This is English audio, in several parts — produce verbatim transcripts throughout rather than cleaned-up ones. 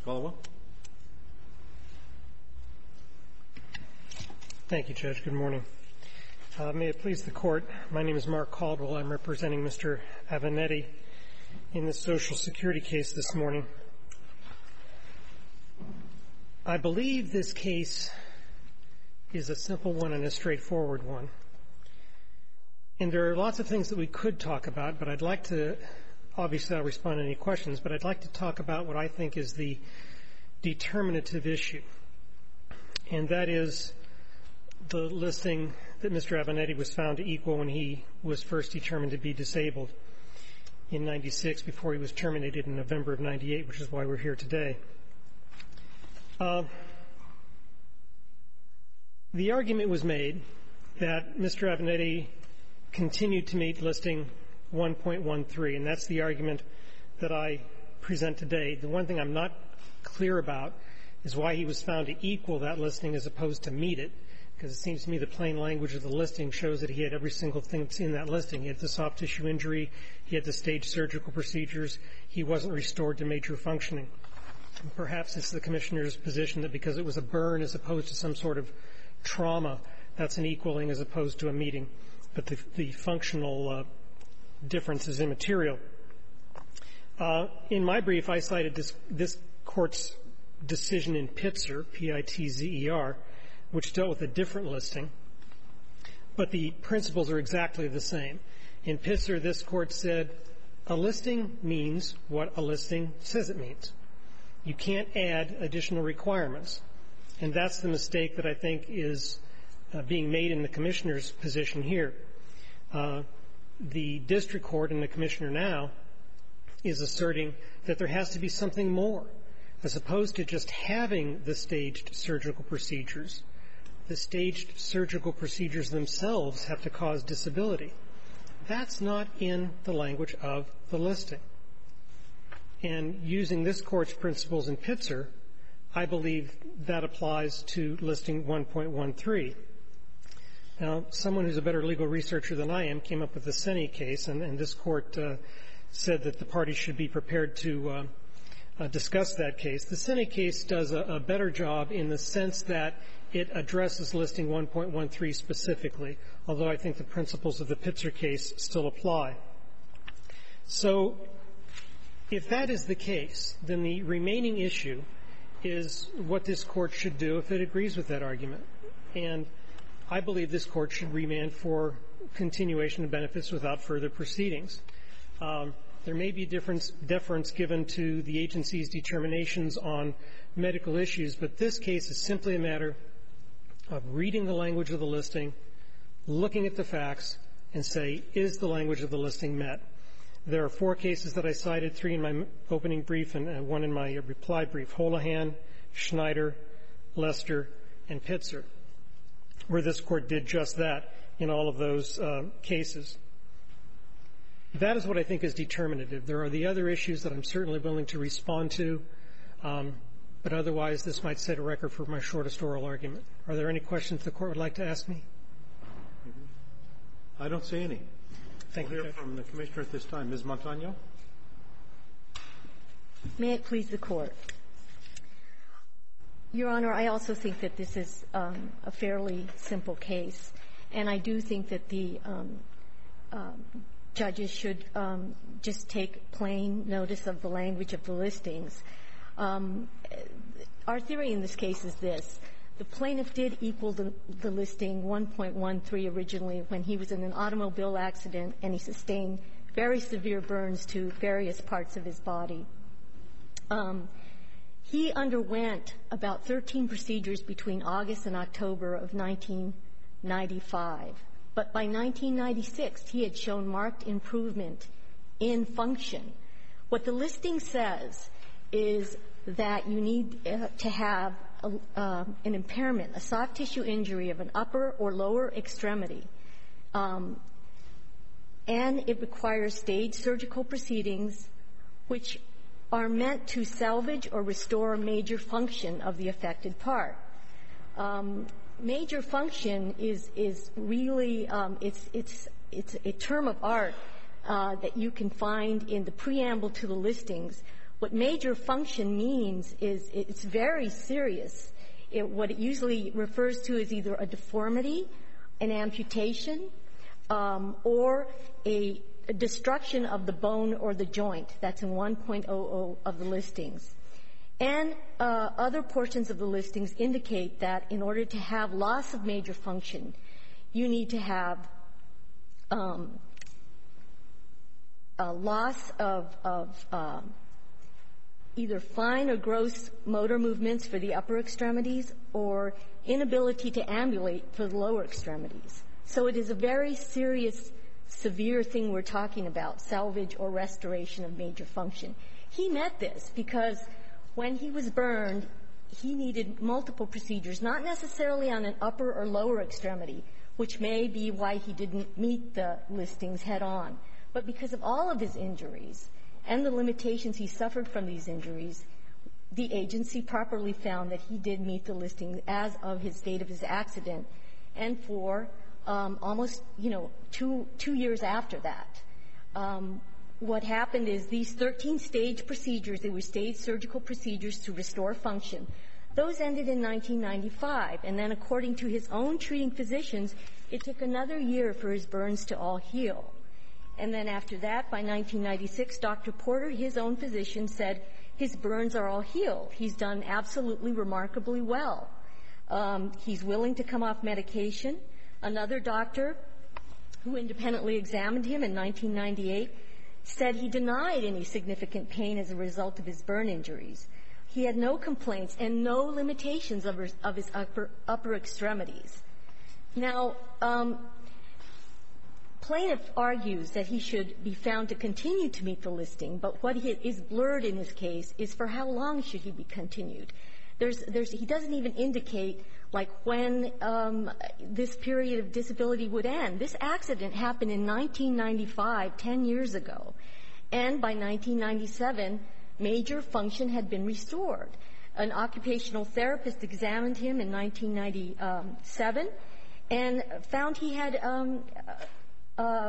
Caldwell. Thank you, Judge. Good morning. Uh, may it please the Court, my name is Mark Caldwell. I'm representing Mister Avenatti in this Social Security case this morning. I believe this case is a simple one and a straightforward one. And there are lots of things that we could talk about, but I'd like to, obviously I'll respond to any questions, but I'd like to talk about what I think is the determinative issue. And that is the listing that Mister Avenatti was found to equal when he was first determined to be disabled in ninety-six before he was terminated in November of ninety-eight, which is why we're here today. Uh, the argument was made that Mister Avenatti continued to meet listing one point one three, and that's the argument that I present today. The one thing I'm not clear about is why he was found to equal that listing as opposed to meet it, because it seems to me the plain language of the listing shows that he had every single thing that's in that listing. He had the soft tissue injury, he had the staged surgical procedures, he wasn't restored to major functioning. And perhaps it's the Commissioner's position that because it was a burn as opposed to some sort of trauma, that's an equaling as opposed to a meeting. But the, the functional uh, difference is immaterial. Uh, in my brief, I cited this, this Court's decision in Pitzer, P I T Z E R, which dealt with a different listing, but the principles are exactly the same. In Pitzer, this Court said a listing means what a listing says it means. You can't add additional requirements, and that's the mistake that I think is uh, being made in the Commissioner's position here. Uh, the district court and the Commissioner now is asserting that there has to be something more, as opposed to just having the staged surgical procedures. The staged surgical procedures themselves have to cause disability. That's not in the language of the listing. And using this Court's principles in Pitzer, I believe that applies to listing one point one three. Now, someone who's a better legal researcher than I am came up with the Senni case, and, and this Court uh, said that the parties should be prepared to uh, uh, discuss that case. The Senni case does a, a better job in the sense that it addresses listing one point one three specifically, although I think the principles of the Pitzer case still apply. So if that is the case, then the remaining issue is what this Court should do if it agrees with that argument. And I believe this Court should remand for continuation of benefits without further proceedings. Um, there may be difference, deference given to the agency's determinations on medical issues, but this case is simply a matter of reading the language of the listing, looking at the facts, and say, is the language of the listing met? There are four cases that I cited, three in my opening brief and uh, one in my reply brief, Holohan, Schneider, Lester, and Pitzer, where this Court did just that in all of those uh, cases. That is what I think is determinative. There are the other issues that I'm certainly willing to respond to, um, but otherwise this might set a record for my shortest oral argument. Are there any questions the Court would like to ask me? I don't see any. Thank we'll you, hear Judge. from the Commissioner at this time. Miz Montano? May it please the Court. Your Honor, I also think that this is um, a fairly simple case, and I do think that the um, um, judges should um, just take plain notice of the language of the listings. Um, our theory in this case is this. The plaintiff did equal the, the listing one point one three originally when he was in an automobile accident and he sustained very severe burns to various parts of his body. Um, he underwent about thirteen procedures between August and October of nineteen ninety-five. But by nineteen ninety-six, he had shown marked improvement in function. What the listing says is that you need uh, to have a, uh, an impairment, a soft tissue injury of an upper or lower extremity, um, and it requires staged surgical proceedings which are meant to salvage or restore a major function of the affected part. Um, major function is is really um, it's it's it's a term of art uh, that you can find in the preamble to the listings, What major function means is it's very serious. It, what it usually refers to is either a deformity, an amputation, um, or a, a destruction of the bone or the joint. That's in one point oh oh of the listings. And uh, other portions of the listings indicate that in order to have loss of major function, you need to have um, a loss of, of um, either fine or gross motor movements for the upper extremities or inability to ambulate for the lower extremities. So it is a very serious, severe thing we're talking about, salvage or restoration of major function. He met this because when he was burned, he needed multiple procedures, not necessarily on an upper or lower extremity, which may be why he didn't meet the listings head on, but because of all of his injuries and the limitations he suffered from these injuries, the agency properly found that he did meet the listing as of his date of his accident and for um, almost, you know, two, two years after that. Um, what happened is these thirteen stage procedures, they were stage surgical procedures to restore function. Those ended in nineteen ninety-five, and then according to his own treating physicians, it took another year for his burns to all heal. And then after that, by nineteen ninety-six, Doctor Porter, his own physician, said his burns are all healed. He's done absolutely remarkably well. Um, he's willing to come off medication. Another doctor who independently examined him in nineteen ninety-eight said he denied any significant pain as a result of his burn injuries. He had no complaints and no limitations of his, of his upper, upper extremities. Now, um, plaintiff argues that he should be found to continue to meet the listing, but what he, is blurred in his case is for how long should he be continued. There's, there's, he doesn't even indicate, like, when um, this period of disability would end. This accident happened in nineteen ninety-five, ten years ago, and by nineteen ninety-seven, major function had been restored. An occupational therapist examined him in nineteen ninety-seven and found he had um, uh,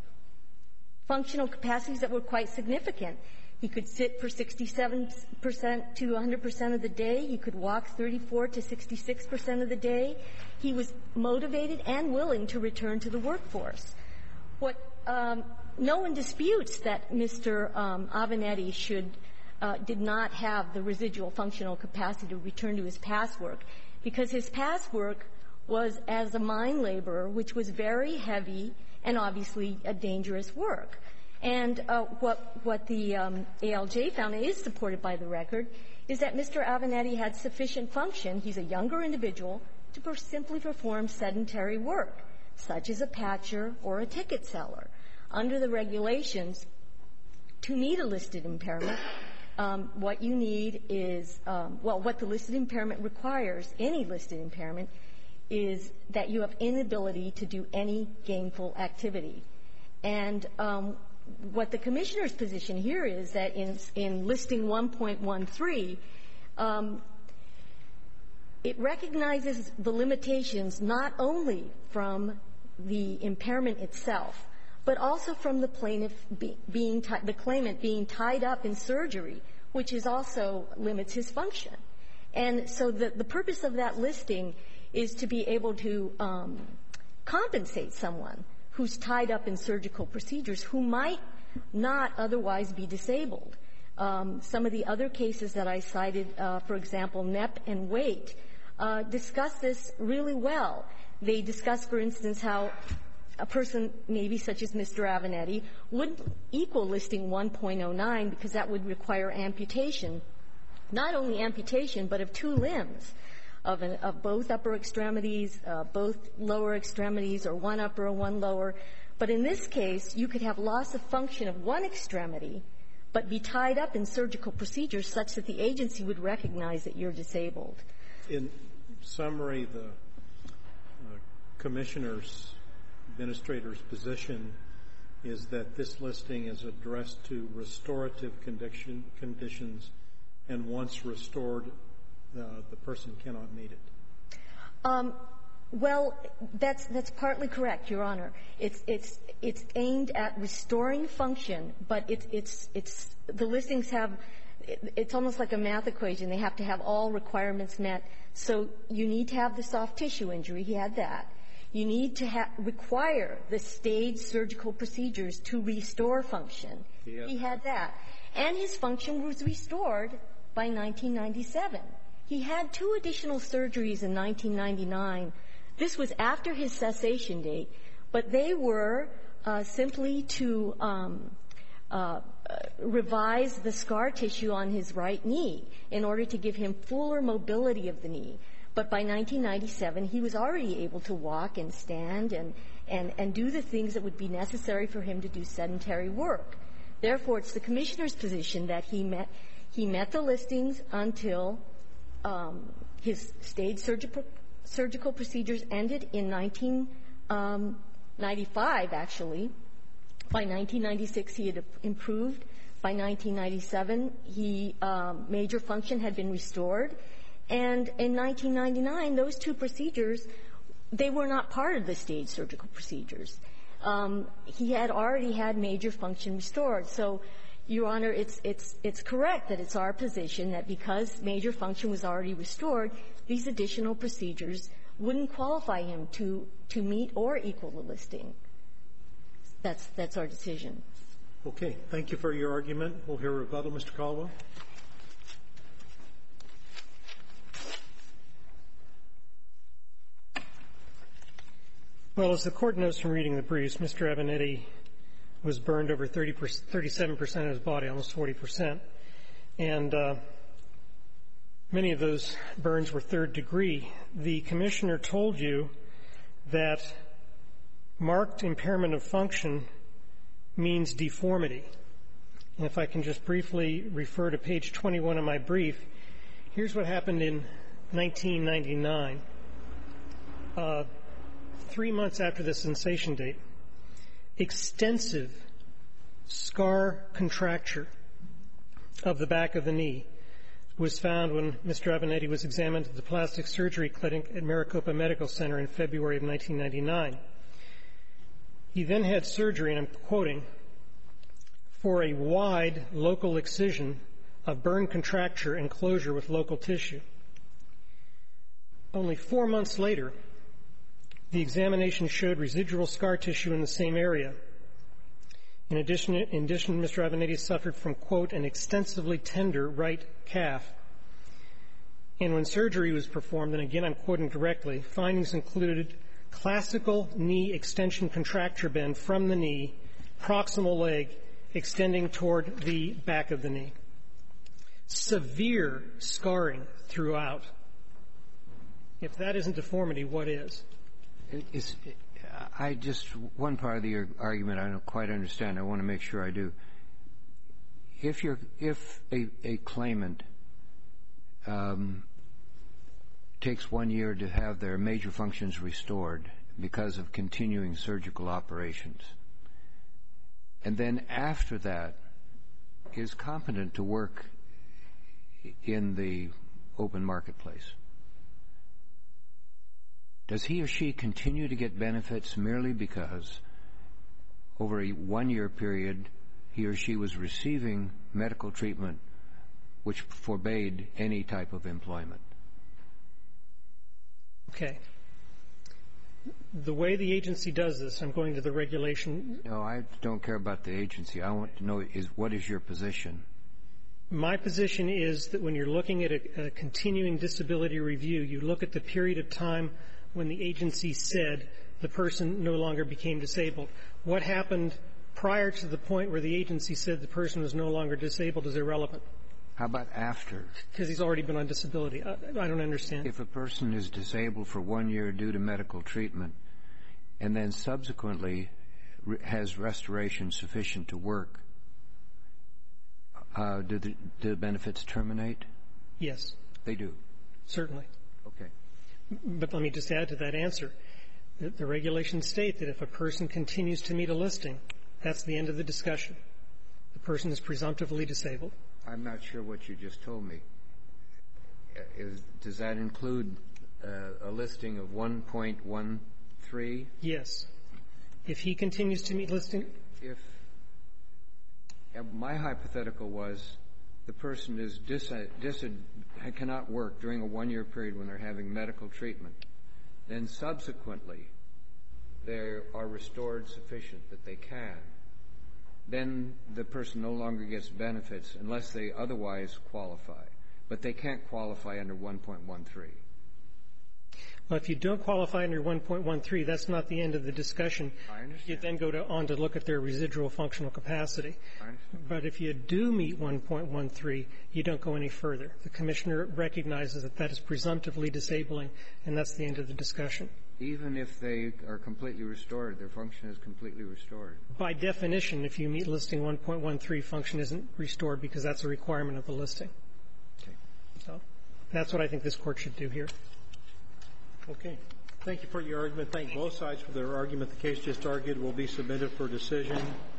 functional capacities that were quite significant. He could sit for sixty-seven percent to one hundred percent of the day. He could walk thirty-four to sixty-six percent of the day. He was motivated and willing to return to the workforce. What um, no one disputes that Mister Um, Avenetti should uh, did not have the residual functional capacity to return to his past work, because his past work was as a mine laborer, which was very heavy and obviously a dangerous work. And uh, what, what the um, A L J found, and is supported by the record, is that Mister Avenetti had sufficient function. He's a younger individual to per- simply perform sedentary work, such as a patcher or a ticket seller. Under the regulations, to meet a listed impairment, um, what you need is, um, well, what the listed impairment requires, any listed impairment, is that you have inability to do any gainful activity. And um, what the commissioner's position here is that in, in listing one point one three, um, it recognizes the limitations not only from the impairment itself, but also from the plaintiff be, being t- the claimant being tied up in surgery, which is also limits his function. And so the, the purpose of that listing is to be able to um, compensate someone who's tied up in surgical procedures who might not otherwise be disabled. Um, some of the other cases that I cited, uh, for example, Knepp and Waite, uh, discuss this really well. They discuss, for instance, how a person maybe such as Mister Avenetti wouldn't equal listing one point oh nine because that would require amputation, not only amputation, but of two limbs, of, an, of both upper extremities, uh, both lower extremities, or one upper and one lower. But in this case, you could have loss of function of one extremity, but be tied up in surgical procedures such that the agency would recognize that you're disabled. In summary, the uh, commissioner's, administrator's position is that this listing is addressed to restorative condition, conditions, and once restored, uh, the person cannot meet it. Um, well, that's that's partly correct, Your Honor. It's it's it's aimed at restoring function, but it's it's it's the listings have it, it's almost like a math equation. They have to have all requirements met. So you need to have the soft tissue injury. He had that. You need to ha- require the staged surgical procedures to restore function. Yeah. He had that. And his function was restored by nineteen ninety-seven. He had two additional surgeries in nineteen ninety-nine. This was after his cessation date, but they were uh, simply to um, uh, revise the scar tissue on his right knee in order to give him fuller mobility of the knee. But by nineteen ninety-seven, he was already able to walk and stand and, and, and do the things that would be necessary for him to do sedentary work. Therefore, it's the commissioner's position that he met, he met the listings until um, his staged surgical, surgical procedures ended in nineteen ninety-five, actually. By nineteen ninety-six, he had improved. By nineteen ninety-seven, he, um, major function had been restored. And in nineteen ninety-nine, those two procedures, they were not part of the staged surgical procedures. Um, he had already had major function restored. So, Your Honor, it's, it's, it's correct that it's our position that because major function was already restored, these additional procedures wouldn't qualify him to, to meet or equal the listing. That's, that's our decision. Okay. Thank you for your argument. We'll hear a rebuttal. Mister Caldwell. Well, as the Court knows from reading the briefs, Mister Avenatti was burned over thirty percent, thirty-seven percent of his body, almost forty percent. And uh, many of those burns were third degree. The Commissioner told you that marked impairment of function means deformity. And if I can just briefly refer to page twenty-one of my brief, here's what happened in nineteen ninety-nine. Uh, three months after the cessation date, extensive scar contracture of the back of the knee was found when Mister Avenatti was examined at the plastic surgery clinic at Maricopa Medical Center in February of nineteen ninety-nine. He then had surgery, and I'm quoting, for a wide local excision of burn contracture and closure with local tissue. Only four months later, the examination showed residual scar tissue in the same area. In addition, in addition, Mister Avenatti suffered from, quote, an extensively tender right calf. And when surgery was performed, and again I'm quoting directly, findings included classical knee extension contracture bend from the knee, proximal leg extending toward the back of the knee. Severe scarring throughout. If that isn't deformity, what is? Is, I just, one part of the argument I don't quite understand. I want to make sure I do. If you're, if a, a claimant um, takes one year to have their major functions restored because of continuing surgical operations, and then after that is competent to work in the open marketplace, does he or she continue to get benefits merely because over a one-year period he or she was receiving medical treatment which forbade any type of employment? Okay. The way the agency does this, I'm going to the regulation. No, I don't care about the agency. I want to know is what is your position? My position is that when you're looking at a, a continuing disability review, you look at the period of time when the agency said the person no longer became disabled. What happened prior to the point where the agency said the person was no longer disabled is irrelevant. How about after? Because he's already been on disability. I, I don't understand. If a person is disabled for one year due to medical treatment and then subsequently re- has restoration sufficient to work, uh, do, the, do the benefits terminate? Yes. They do? Certainly. Okay. But let me just add to that answer. The, the regulations state that if a person continues to meet a listing, that's the end of the discussion. The person is presumptively disabled. I'm not sure what you just told me. Is, does that include uh, a listing of one point one three? Yes. If he continues to meet listing. If uh, my hypothetical was the person is dis dis cannot work during a one-year period when they're having medical treatment, then subsequently they are restored sufficient that they can, then the person no longer gets benefits unless they otherwise qualify. But they can't qualify under one point one three. Well, if you don't qualify under one point one three, that's not the end of the discussion. I understand. You then go to, on to look at their residual functional capacity. I understand. But if you do meet one point one three, you don't go any further. The Commissioner recognizes that that is presumptively disabling, and that's the end of the discussion. Even if they are completely restored, their function is completely restored. By definition, if you meet listing one point one three, function isn't restored because that's a requirement of the listing. Okay. So that's what I think this Court should do here. Okay. Thank you for your argument. Thank both sides for their argument. The case just argued will be submitted for decision.